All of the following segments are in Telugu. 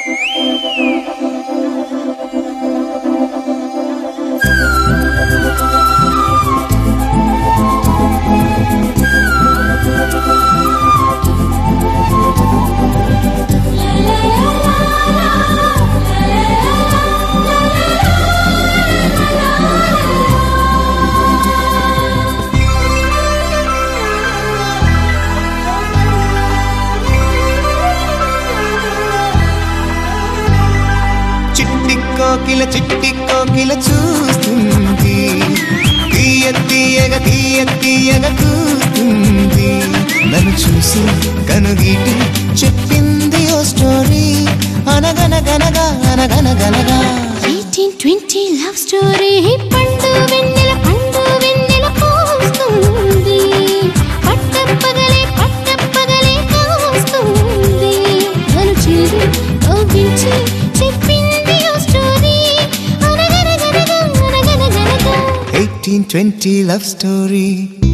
చిట్టి కోకిల చూస్తుంది, తీయ తీయగా తీయ తీయగా కూస్తుంది. నన్ను చూసి కనుగీటి చెప్పింది ఓ స్టోరీ, అనగనగనగా అనగనగనగా 1820 లవ్ స్టోరీ. పండు వెన్నెల కోస్తుంది, పట్టపగలే కాస్తుంది. నన్ను చేరి కవ్వించి చెప్పింది ఓ స్టోరీ, అనగనగనగా అనగనగనగా 1820 లవ్ స్టోరీ.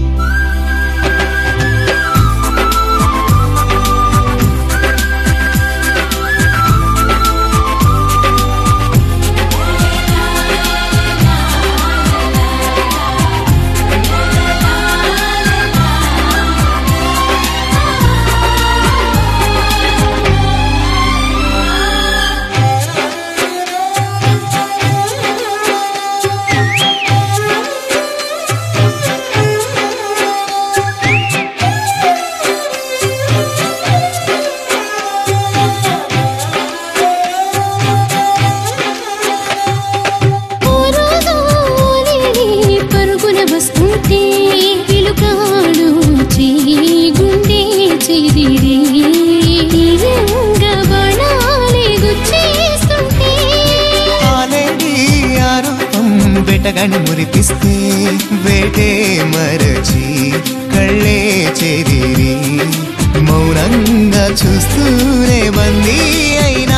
వేటగాని మురిపిస్తే వేటే మరచి కళ్ళే చెదిరి మౌనంగా చూస్తూనే బందీ అయినా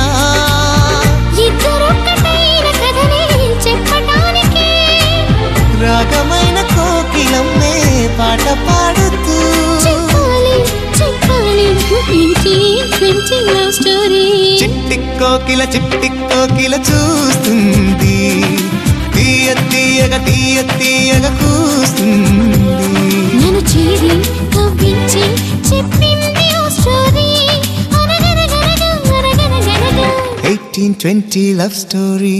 చెప్పడానికి రాగమైన కోకిలమ్మే పాట పాడుతూ చిట్టి కోకిల చూస్తుంది, తీయ తీయగా తీయ తీయగా కూస్తుంది. నన్ను చేరి కవ్వించి చెప్పింది ఓ స్టోరీ, అనగనగనగా అనగనగనగా 1820 లవ్ స్టోరీ.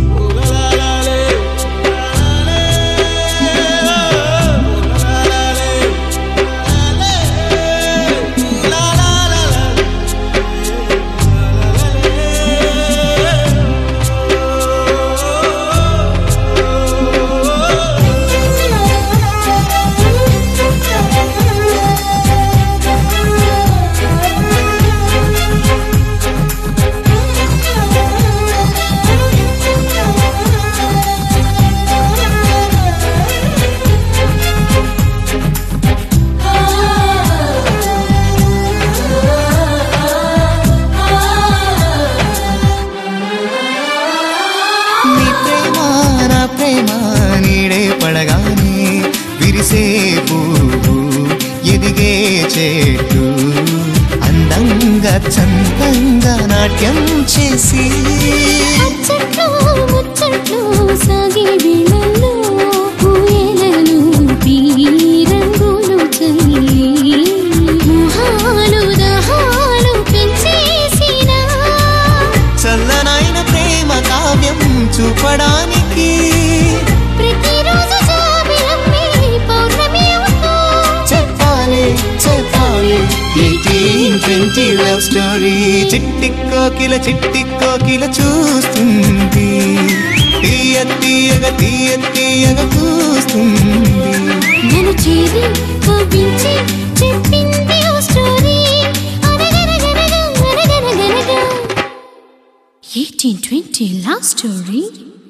పడగానే విరిసే పువ్వు ఎదిగే చెట్టు అందంగా చందంగా నాట్యం చేసి ముచ్చట్లు సాగే వేళల్లో ఊయలలు రంగులు చల్లి దాహాలు పెంచేసిన చల్లనైన ప్రేమ కావ్యం చూపడానికి ప్రతిరోజు పౌర్ణమి చెప్పాలి 1820 లవ్ స్టోరీ. చిట్టి కోకిల చూస్తుంది, తీయ తీయగా తీయ తీయగా కూస్తుంది. నన్ను చేరి కవ్వించి చెప్పింది ఓ స్టోరీ, అనగనగనగా అనగనగనగా 1820 లవ్ స్టోరీ.